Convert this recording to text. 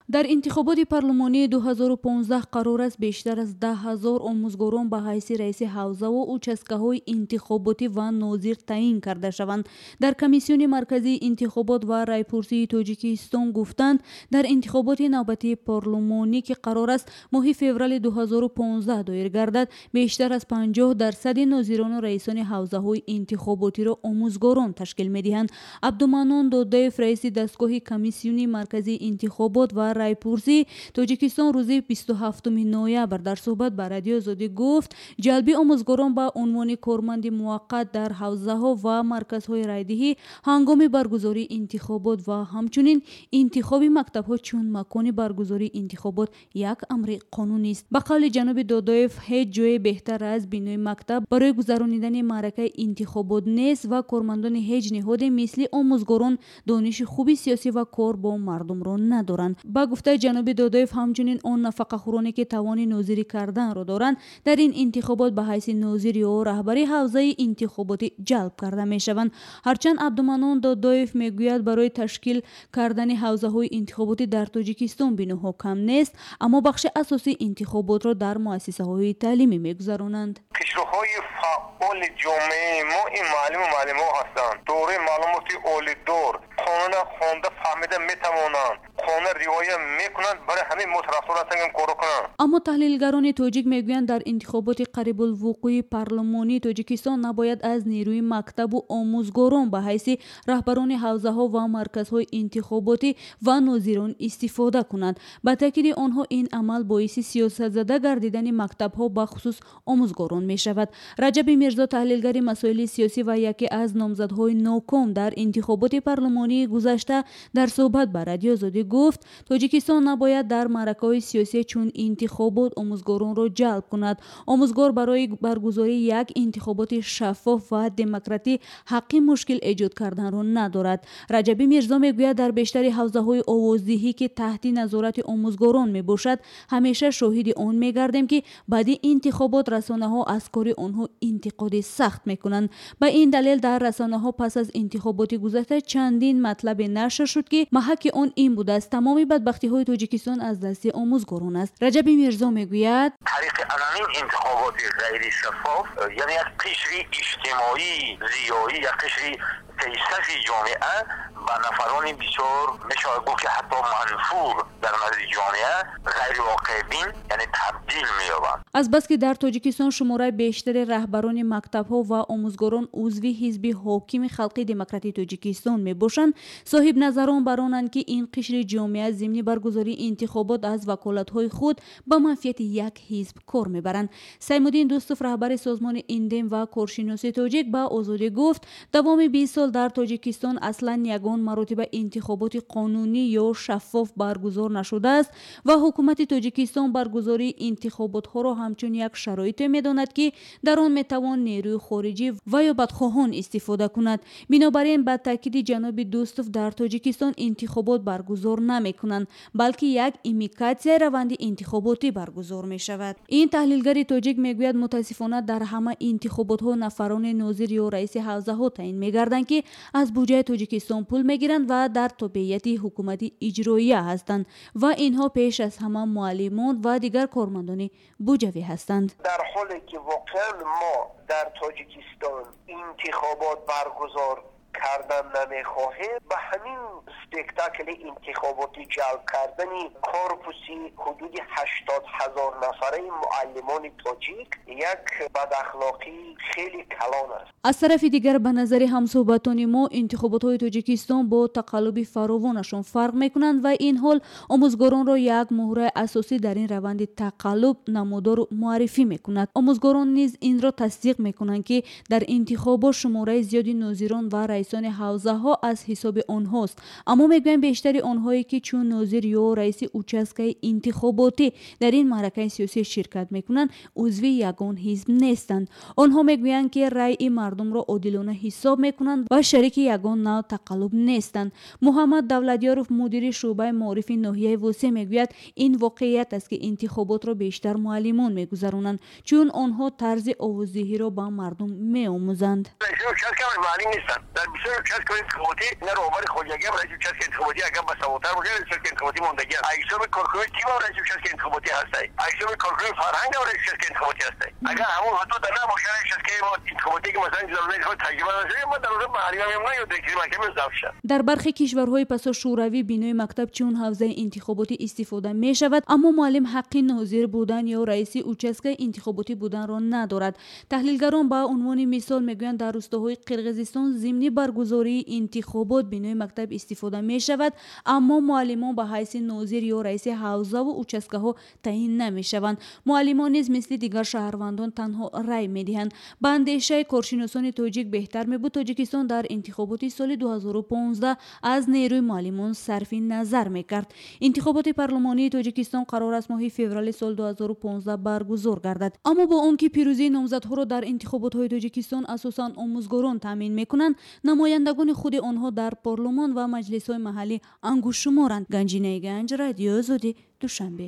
در انتخابات پارلمانی 2015 قرار است بیشتر از 10,000 آموزگاران به حیث رئیس حوزه و участкаҳои انتخاباتی و ناظر تعیین کرده شوند. در کمیسیون مرکزی انتخابات و رایپرسی تاجیکستان گفتند در انتخابات نوبتی پارلمانی که قرار است ماه فوریه 2015 دایر گردد، بیشتر از 50% ناظران و رئیسان حوزه‌های انتخاباتی را آموزگاران تشکیل می‌دهند. عبدالمنان داداєف رئیس دستگاه کمیسیون مرکزی انتخابات و رایپرسی تاجیکستان روز 27 نوامبر در صحبت با رادیو آزادی گفت جلبی آموزگاران به عنوان کارمند موقت در حوزه‌ها و مرکزهای رایدهی هنگام برگزاری انتخابات و همچنین انتخاب مکتب‌ها چون مکان برگزاری انتخابات یک امر قانونی است. به قول جناب داداєف هیچ جای بهتر از بینای مکتب برای گذراندن معرکه انتخابات نیست و کارمندان هیچ نهاد مثل آموزگاران دانش خوبی سیاسی و کار با مردم را ندارند. با گفته جناب داداєف همچنین آن نفقه‌خورانی که توان ناظری کردن را دارند در این انتخابات به حیث ناظر یا رهبری حوزه انتخاباتی جلب کرده میشوند. هرچند عبدالمنان داداєف میگوید برای تشکیل کردن حوزه‌های انتخاباتی در تاجیکستان بینوها کم نیست، اما بخش اساسی انتخابات را در مؤسسه‌های تعلیمی میگذرانند. پیشروهای فعال جامعه ما این معلم هستند. دوره معلوماتی اولی دور قانون خوانده فهمیده میتوانند، قانون روایت میکنند، برای همین مترفض هستند کار کنند. اما تحلیلگران تاجیک میگویند در انتخابات قریب الوقوع پارلمانی تاجیکستان نباید از نیروی مکتب و آموزگاران به حیث رهبران حوزه‌ها و مرکزهای انتخاباتی و ناظران استفاده کنند. با تاکید آنها این عمل باعث سیاست زده گردیدن مکتب‌ها به خصوص آموزگاران می شود. رجب میرزا تحلیلگر مسائل سیاسی و یکی از نامزدهای ناکام در انتخابات پارلمانی گذشته در صحبت با رادیو آزادی گفت تاجیکستان نباید در معرکه‌های سیاسی چون انتخابات آموزگاران را جلب کند. آموزگار برای برگزاری یک انتخابات شفاف و دموکراتی حقی مشکل ایجاد کردن را ندارد. رجب میرزا میگوید در بیشتر حوزه‌های آوازدهی که تحت نظارت آموزگاران می باشد همیشه شاهد آن می‌گردیم که بعد انتخابات رسانه‌ها از کار آنها انتقاد سخت می‌کنند. به این دلیل در رسانه‌ها پس از انتخابات گذشته چندین مطلب نشر شد که محک آن این بوده است تمامی بدبختی‌های تاجیکستان از دست آموزگاران است. رجب میرزا میگوید طریق علنی انتخابات غیر شفاف یعنی یک قشر اجتماعی زیایی یک قشر فیصفی جامعه و نفران بسیار میشود گفت که حتی منفور در نزد جامعه غیر واقع بین یعنی تبدیل می‌یابند. از بس که در تاجیکستان شماره بیشتر رهبران مکتب‌ها و آموزگاران عضو حزب حاکم خلقی دموکراتی تاجیکستان میباشند، صاحب نظران برانند که این قشر جامعه ضمن برگزاری انتخابات از وکالت‌های خود به منفعت یک حزب کار میبرند. سیمالدین دوستوف رهبر سازمان ایندم و کارشناسی تاجیک به آزادی گفت دوام 20 سال در تاجیکستان اصلا یگان مراتب انتخابات قانونی یا شفاف برگزار نشده است و حکومت تاجیکستان برگزاری انتخابات ها را همچون یک شرایط می‌داند که در آن میتوان نیروی خارجی و یا بدخواهان استفاده کند. بنابراین با تاکید جناب دوستوف در تاجیکستان انتخابات برگزار نمی‌کنند بلکه یک ایمیکاسیون روند انتخاباتی برگزار می‌شود. این تحلیلگر تاجیک میگوید متاسفانه در همه انتخابات ها نفران ناظر یا رئیس حوزه ها تعیین می‌گردند که از بودجه تاجیکستان پول می‌گیرند و در تابعیت حکومت اجراییه هستند و اینها پیش از همه معلمان و دیگر کارمندان بودجوی هستند. در حالی که واقعا ما در تاجیکستان انتخابات برگزار کردن نمیخواهیم به همین سپکتاکل انتخاباتی جلب کردنی کورپوسی حدود 80,000 نفره معلمان تاجیک یک بداخلاقی خیلی کلان است. از طرف دیگر به نظر همصحبتان ما انتخابات تاجیکستان با تقلب فراوانشان فرق میکنند و این حال آموزگاران را یک مهره اساسی در این روند تقلب نمودار معرفی میکند. آموزگاران نیز این را تصدیق میکنند که در انتخابات شماره زیادی ناظران و رئیسان حوزه ها از حساب آنهاست، اما میگویند بیشتر آنهایی که چون ناظر یا رئیس участка انتخاباتی در این معرکه سیاسی شرکت میکنند عضو یگان حزب نیستند. آنها میگویند که رأی مردم را عادلانه حساب میکنند و شریک یگان نوع تقلب نیستند. محمد دولتیاروف مدیر شعبه معارف ناحیه وسطی میگوید این واقعیت است که انتخابات را بیشتر معلمان میگذرانند چون آنها طرز آوازدهی را با مردم میآموزند. معلم نیستند. در بسیار участковый انتخاباتی نه رهبر خودیگی هم رئیس участковый انتخاباتی اگر بسوادتر باشه رئیس участковый انتخاباتی موندگی است اجزای کارکنان تیم هم رئیس участковый انتخاباتی هستی اجزای کارکنان فرهنگ هم رئیس участковый انتخاباتی هستی اگر همون حدود نباشه رئیس участковый انتخاباتی که مثلا جلوی انتخابات تجربه نداره ما در روز محلی هم نه یا دکتری محکمه ضبط شد. در برخی کشورهای پسا شوروی بینای مکتب چون حوزه انتخاباتی استفاده می شود اما معلم حق ناظر بودن یا رئیس участковый انتخاباتی بودن را ندارد. تحلیلگران با عنوان مثال میگویند در روستاهای قرقیزستان ضمن برگزاری انتخابات بینای مکتب استفاده می شود اما معلمان به حیث ناظر یا رئیس حوزه و участковый تعیین نمی شوند. معلمان نیز مثل دیگر شهروندان تنها رای می دهند. به اندیشه کارشناسان تاجیک بهتر می بود تاجیکستان در انتخابات سال 2015 از نیروی معلمان صرف نظر می کرد. انتخابات پارلمانی تاجیکستان قرار است ماه فوریه سال 2015 برگزار گردد اما با آنکه پیروزی نامزدها را در انتخابات های تاجیکستان اساساً آموزگاران تامین میکنند نمایندگان خود آنها در پارلمان و مجلس های محلی انگوش شمارند. گنجینه گنج رادیو آزادی دوشنبه.